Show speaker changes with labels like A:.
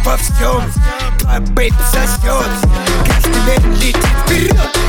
A: во всем. Твоя бэйби сосет, каждый день летит вперед.